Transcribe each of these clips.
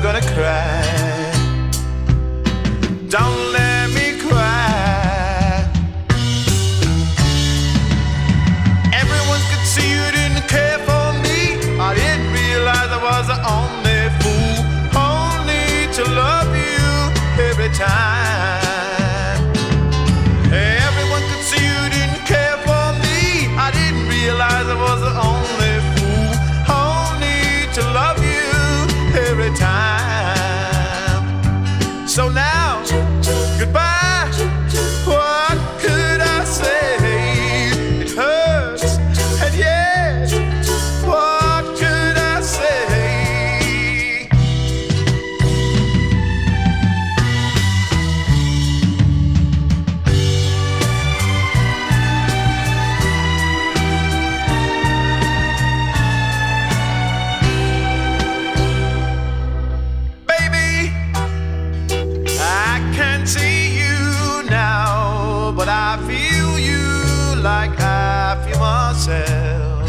gonna cry. Don't let me cry. Everyone could see you didn't care for me. I didn't realize I was the only fool. Only to love you every time. Everyone could see you didn't care for me. I didn't realize I was the only fool. Only to love you every time. So now, goodbye. What could I say? It hurts, and yet, what could I say? Baby, I can't see you now, but I feel you like I feel myself.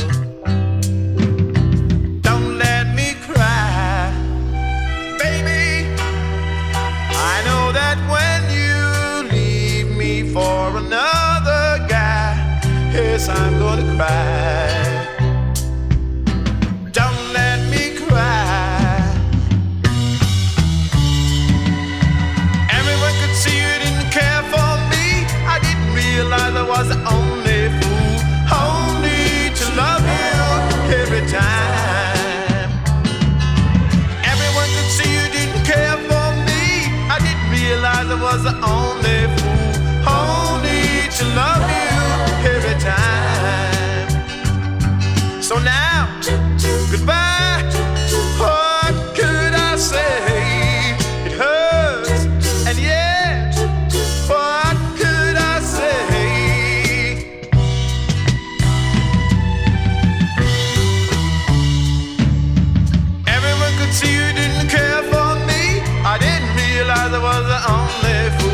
Don't let me cry, baby. I know that when you leave me for another guy, yes, I'm gonna cry. Don't let me cry. Everyone could see you didn't care for me. I didn't realize I was the only fool. Only to love you every time. Everyone could see you didn't care for me. I didn't realize I was the only fool. Only to love you every time. So now, goodbye. What could I say? It hurts, and yet, what could I say? Everyone could see you didn't care for me. I didn't realize I was the only fool.